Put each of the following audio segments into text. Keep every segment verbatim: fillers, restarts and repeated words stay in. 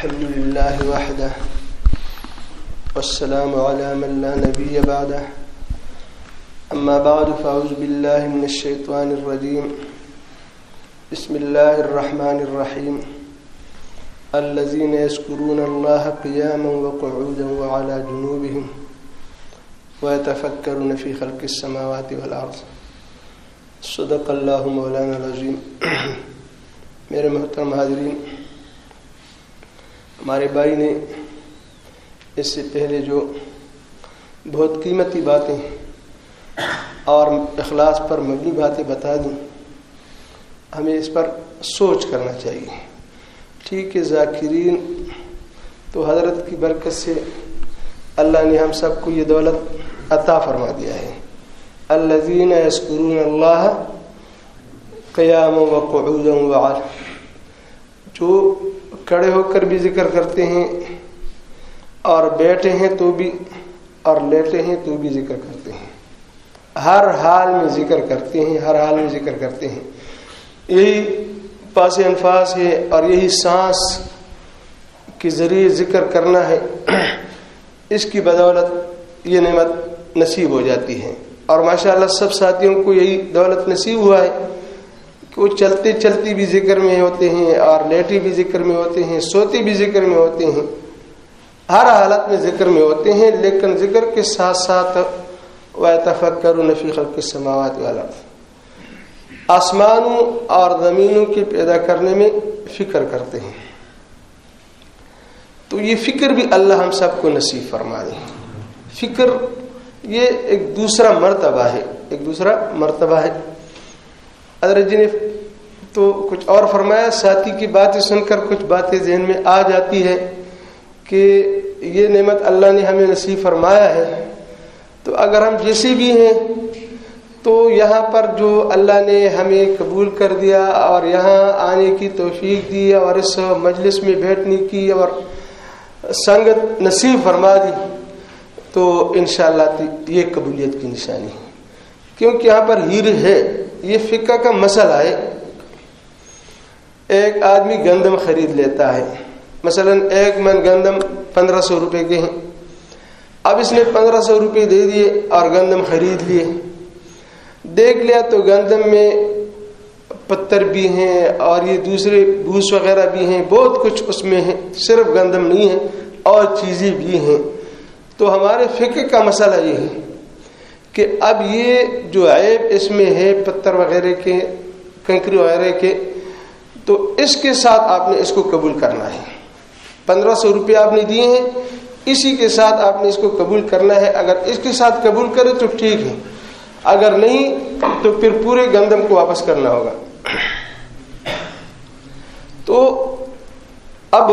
الحمد لله وحده والسلام على من لا نبي بعده أما بعد فأعوذ بالله من الشيطان الرجيم بسم الله الرحمن الرحيم الذين يذكرون الله قياما وقعودا وعلى جنوبهم ويتفكرون في خلق السماوات والأرض صدق الله مولانا العظيم. میرے محترم حاضرین، ہمارے بھائی نے اس سے پہلے جو بہت قیمتی باتیں اور اخلاص پر مبنی باتیں بتا دیں، ہمیں اس پر سوچ کرنا چاہیے. ٹھیک ہے، ذاکرین تو حضرت کی برکت سے اللہ نے ہم سب کو یہ دولت عطا فرما دیا ہے. الذین یذکرون اللہ قیاما وقعودا وعلا، جو کھڑے ہو کر بھی ذکر کرتے ہیں اور بیٹھے ہیں تو بھی اور لیٹے ہیں تو بھی ذکر کرتے ہیں. ہر حال میں ذکر کرتے ہیں، ہر حال میں ذکر کرتے ہیں. یہی پاس انفاس ہے اور یہی سانس کے ذریعے ذکر کرنا ہے. اس کی بدولت یہ نعمت نصیب ہو جاتی ہے. اور ماشاءاللہ سب ساتھیوں کو یہی دولت نصیب ہوا ہے کہ وہ چلتے چلتی بھی ذکر میں ہوتے ہیں اور لیٹے بھی ذکر میں ہوتے ہیں، سوتے بھی ذکر میں ہوتے ہیں، ہر حالت میں ذکر میں ہوتے ہیں. لیکن ذکر کے ساتھ ساتھ وَيَتَفَكَّرُونَ فِي خَلْقِ السَّمَاوَاتِ وَالْأَرْضِ، آسمانوں اور زمینوں کے پیدا کرنے میں فکر کرتے ہیں. تو یہ فکر بھی اللہ ہم سب کو نصیب فرما دے. فکر یہ ایک دوسرا مرتبہ ہے، ایک دوسرا مرتبہ ہے. حضرت جی نے تو کچھ اور فرمایا، ساتھی کی باتیں سن کر کچھ باتیں ذہن میں آ جاتی ہے کہ یہ نعمت اللہ نے ہمیں نصیب فرمایا ہے، تو اگر ہم جیسے بھی ہیں تو یہاں پر جو اللہ نے ہمیں قبول کر دیا اور یہاں آنے کی توفیق دی اور اس مجلس میں بیٹھنے کی اور سنگت نصیب فرما دی، تو انشاءاللہ یہ قبولیت کی نشانی ہے. کیونکہ یہاں پر ہیر ہے، یہ فقہ کا مسئلہ ہے. ایک آدمی گندم خرید لیتا ہے، مثلا ایک من گندم پندرہ سو روپے کے ہیں. اب اس نے پندرہ سو روپے دے دیے اور گندم خرید لیے. دیکھ لیا تو گندم میں پتھر بھی ہیں اور یہ دوسرے بھوس وغیرہ بھی ہیں، بہت کچھ اس میں ہے، صرف گندم نہیں ہے اور چیزیں بھی ہیں. تو ہمارے فقہ کا مسئلہ یہ ہے کہ اب یہ جو عیب اس میں ہے پتھر وغیرہ کے، کنکری وغیرہ کے، تو اس کے ساتھ آپ نے اس کو قبول کرنا ہے. پندرہ سو روپے آپ نے دیے ہیں، اسی کے ساتھ آپ نے اس کو قبول کرنا ہے. اگر اس کے ساتھ قبول کرے تو ٹھیک ہے، اگر نہیں تو پھر پورے گندم کو واپس کرنا ہوگا. تو اب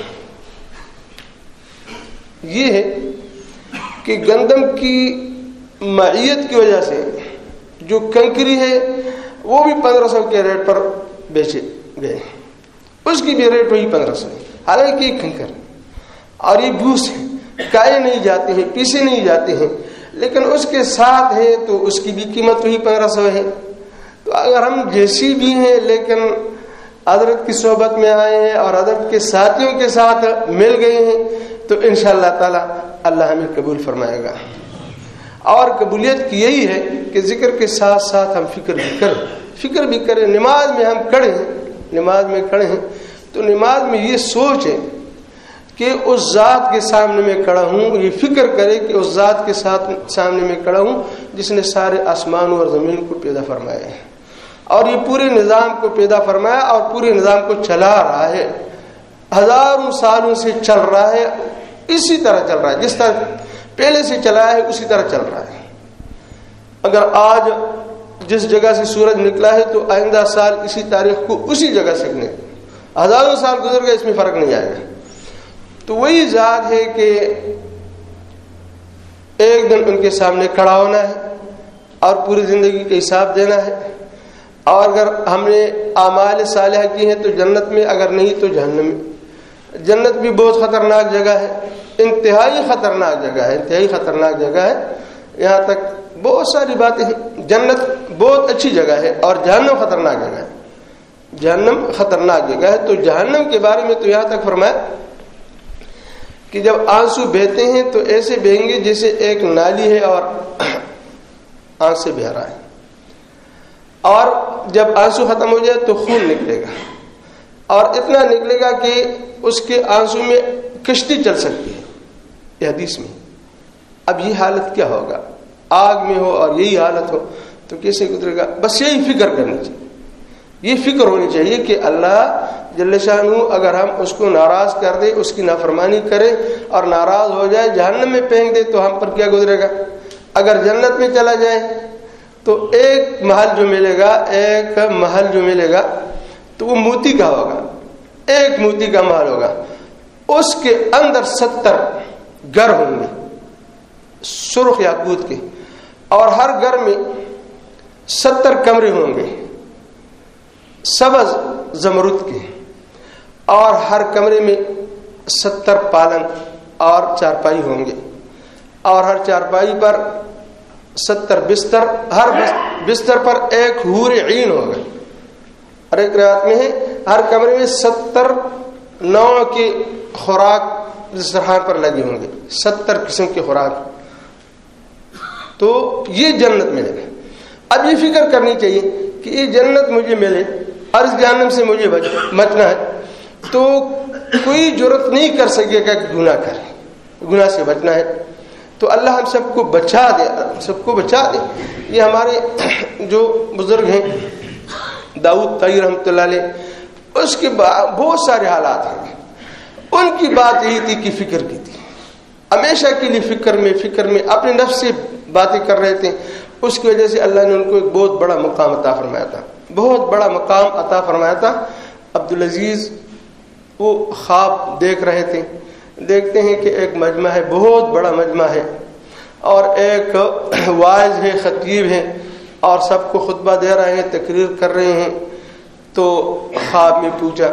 یہ ہے کہ گندم کی معیت کی وجہ سے جو کنکری ہے وہ بھی پندرہ سو کے ریٹ پر بیچے گئے، اس کی بھی ریٹ وہی پندرہ سو ہے. حالانکہ یہ کنکر اور یہ بھوس ہے، کائے نہیں جاتے ہیں، پیسے نہیں جاتے ہیں، لیکن اس کے ساتھ ہے تو اس کی بھی قیمت وہی پندرہ سو ہے. تو اگر ہم جیسی بھی ہیں لیکن حضرت کی صحبت میں آئے ہیں اور حضرت کے ساتھیوں کے ساتھ مل گئے ہیں تو انشاءاللہ تعالی اللہ ہمیں قبول فرمائے گا. اور قبولیت کی یہی ہے کہ ذکر کے ساتھ ساتھ ہم فکر بھی کریں، فکر بھی کریں. نماز میں ہم کھڑے ہیں، نماز میں کھڑے ہیں تو نماز میں یہ سوچ ہے کہ اس ذات کے سامنے میں کھڑا ہوں. یہ فکر کرے کہ اس ذات کے ساتھ سامنے میں کھڑا ہوں جس نے سارے آسمانوں اور زمین کو پیدا فرمایا ہے اور یہ پورے نظام کو پیدا فرمایا اور پورے نظام کو چلا رہا ہے. ہزاروں سالوں سے چل رہا ہے، اسی طرح چل رہا ہے، جس طرح پہلے سے چلا ہے اسی طرح چل رہا ہے. اگر آج جس جگہ سے سورج نکلا ہے تو آئندہ سال اسی تاریخ کو اسی جگہ سے نکلے. ہزاروں سال گزر گئے، اس میں فرق نہیں آئے گا. تو وہی ذات ہے کہ ایک دن ان کے سامنے کھڑا ہونا ہے اور پوری زندگی کا حساب دینا ہے. اور اگر ہم نے اعمال صالحہ کی ہیں تو جنت میں، اگر نہیں تو جہنم میں. جنت بھی بہت خطرناک جگہ ہے، انتہائی خطرناک جگہ ہے، انتہائی خطرناک جگہ ہے. یہاں تک بہت ساری باتیں ہیں. جنت بہت اچھی جگہ ہے اور جہنم خطرناک جگہ ہے. جہنم خطرناک جگہ ہے. تو جہنم کے بارے میں تو یہاں تک فرمایا کہ جب آنسو بہتے ہیں تو ایسے بہیں گے جیسے ایک نالی ہے اور آنکھ سے بہ رہا ہے، اور جب آنسو ختم ہو جائے تو خون نکلے گا، اور اتنا نکلے گا کہ اس کے آنسو میں کشتی چل سکتی ہے، یہ حدیث میں۔ اب یہ حالت کیا ہوگا؟ آگ میں ہو اور یہی حالت ہو تو کیسے گزرے گا؟ بس یہی فکر کرنی چاہیے، یہ فکر ہونی چاہیے کہ اللہ جل شانہ اگر ہم اس کو ناراض کر دے، اس کی نافرمانی کرے اور ناراض ہو جائے، جہنم میں پھینک دے تو ہم پر کیا گزرے گا؟ اگر جنت میں چلا جائے تو ایک محل جو ملے گا، ایک محل جو ملے گا تو وہ موتی کا ہوگا، ایک موتی کا محل ہوگا، اس کے اندر ستر گھر ہوں گے سرخ یاقوت کے، اور ہر گھر میں ستر کمرے ہوں گے سبز زمرد کے، اور ہر کمرے میں ستر پالنگ اور چارپائی ہوں گے، اور ہر چارپائی پر ستر بستر، ہر بستر پر ایک حور عین ہوگا، اور ایک روایت میں ہے ہر کمرے میں ستر نوع کی خوراک دسترخوان پر لگے ہوں گے، ستر قسم کی خوراک، تو یہ جنت ملے گا۔ اب یہ فکر کرنی چاہیے کہ یہ جنت مجھے ملے اور اس جہنم سے مجھے بچنا ہے، تو کوئی جرت نہیں کر سکے گا کہ گناہ کرے، گناہ سے بچنا ہے، تو اللہ ہم سب کو بچا دے، سب کو بچا دے۔ یہ ہمارے جو بزرگ ہیں داؤد طائی رحمۃ اللہ علیہ، اس کے بہت سارے حالات ہیں، ان کی بات یہی تھی کہ فکر کی تھی، ہمیشہ کے لیے فکر میں فکر میں اپنے نفس سے باتیں کر رہے تھے، اس کی وجہ سے اللہ نے ان کو ایک بہت بڑا مقام عطا فرمایا تھا، بہت بڑا مقام عطا فرمایا تھا۔ عبدالعزیز وہ خواب دیکھ رہے تھے، دیکھتے ہیں کہ ایک مجمع ہے، بہت بڑا مجمع ہے، اور ایک واعظ ہے، خطیب ہے، اور سب کو خطبہ دے رہے ہیں، تقریر کر رہے ہیں، تو خواب میں پوچھا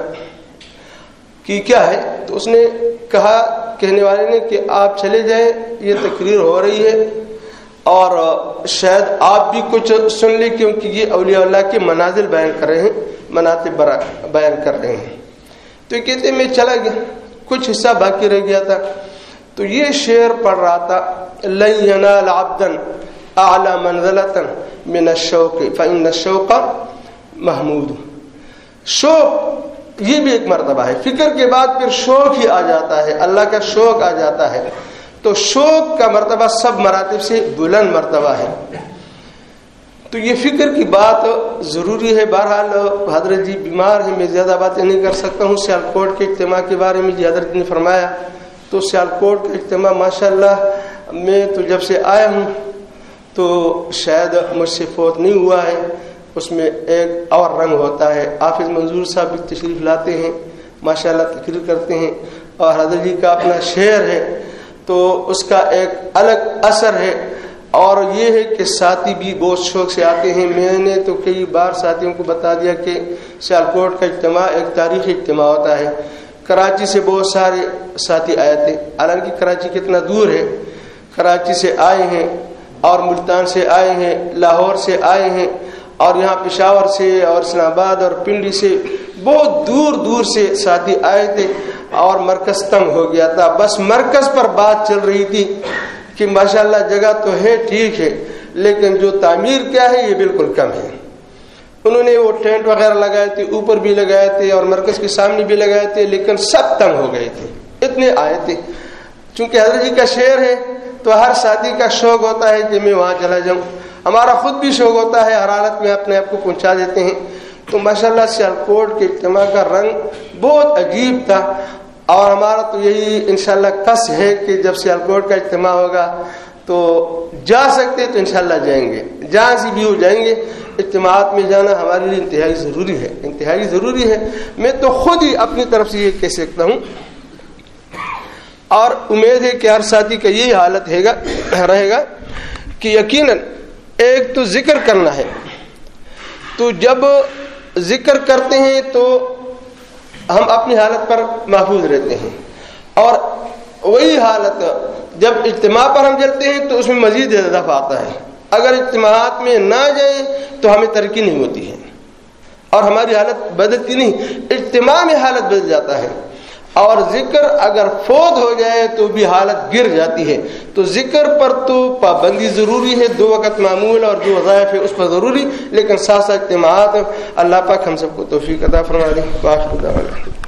کہ کیا ہے، تو اس نے کہا، کہنے والے نے کہ آپ چلے جائیں، یہ تقریر ہو رہی ہے اور شاید آپ بھی کچھ سن لیں، کیونکہ یہ اولیاء اللہ کے منازل بیان کر رہے ہیں، مناطب بیان کر رہے ہیں۔ تو یہ کہتے میں چلا گیا، کچھ حصہ باقی رہ گیا تھا، تو یہ شعر پڑھ رہا تھا، لن ینال عبدا اعلی منزلۃ من الشوق فإن الشوق محمود۔ شوق یہ بھی ایک مرتبہ ہے، فکر کے بعد پھر شوق ہی آ جاتا ہے، اللہ کا شوق آ جاتا ہے، تو شوق کا مرتبہ سب مراتب سے بلند مرتبہ ہے۔ تو یہ فکر کی بات ضروری ہے۔ بہرحال حضرت جی بیمار ہیں، میں زیادہ باتیں نہیں کر سکتا ہوں۔ سیالکوٹ کے اجتماع کے بارے میں جی حضرت نے فرمایا، تو سیالکوٹ کا اجتماع ماشاءاللہ میں تو جب سے آیا ہوں تو شاید مجھ سے فوت نہیں ہوا ہے، اس میں ایک اور رنگ ہوتا ہے۔ حافظ منظور صاحب بھی تشریف لاتے ہیں، ماشاءاللہ تقریر کرتے ہیں، اور حضرت جی کا اپنا شعر ہے تو اس کا ایک الگ اثر ہے۔ اور یہ ہے کہ ساتھی بھی بہت شوق سے آتے ہیں۔ میں نے تو کئی بار ساتھیوں کو بتا دیا کہ سیالکوٹ کا اجتماع ایک تاریخی اجتماع ہوتا ہے۔ کراچی سے بہت سارے ساتھی آئے تھے، حالانکہ کراچی کتنا دور ہے، کراچی سے آئے ہیں اور ملتان سے آئے ہیں، لاہور سے آئے ہیں، اور یہاں پشاور سے اور اسلام آباد اور پنڈی سے بہت دور دور سے ساتھی آئے تھے، اور مرکز تنگ ہو گیا تھا۔ بس مرکز پر بات چل رہی تھی کہ ماشاءاللہ جگہ تو ہے، ٹھیک ہے، لیکن جو تعمیر کیا ہے یہ بالکل کم ہے۔ انہوں نے وہ ٹینٹ وغیرہ لگائے تھے، اوپر بھی لگائے تھے اور مرکز کے سامنے بھی لگائے تھے، لیکن سب تنگ ہو گئے تھے، اتنے آئے تھے۔ چونکہ حضرت جی کا شعر ہے تو ہر ساتھی کا شوق ہوتا ہے کہ میں وہاں چلا جاؤں، ہمارا خود بھی شوق ہوتا ہے، ہر حالت میں اپنے آپ کو پہنچا دیتے ہیں۔ تو ماشاءاللہ سیالکوٹ کے اجتماع کا رنگ بہت عجیب تھا، اور ہمارا تو یہی انشاءاللہ قصد ہے کہ جب سیالکوٹ کا اجتماع ہوگا تو جا سکتے تو انشاءاللہ جائیں گے، جہاں سے بھی ہو جائیں گے۔ اجتماعات میں جانا ہمارے لیے انتہائی ضروری ہے، انتہائی ضروری ہے۔ میں تو خود ہی اپنی طرف سے یہ کہہ سکتا ہوں، اور امید ہے کہ ہر ساتھی کا یہی حالت ہے گا رہے گا کہ یقیناً ایک تو ذکر کرنا ہے، تو جب ذکر کرتے ہیں تو ہم اپنی حالت پر محفوظ رہتے ہیں، اور وہی حالت جب اجتماع پر ہم چلتے ہیں تو اس میں مزید اضافہ آتا ہے۔ اگر اجتماعات میں نہ جائیں تو ہمیں ترقی نہیں ہوتی ہے، اور ہماری حالت بدلتی نہیں، اجتماع میں حالت بدل جاتا ہے۔ اور ذکر اگر فوت ہو جائے تو بھی حالت گر جاتی ہے. تو ذکر پر تو پابندی ضروری ہے، دو وقت معمول اور جو وظائف ہے اس پر ضروری، لیکن ساتھ ساتھ اجتماعات. اللہ پاک ہم سب کو توفیق عطا فرما دے.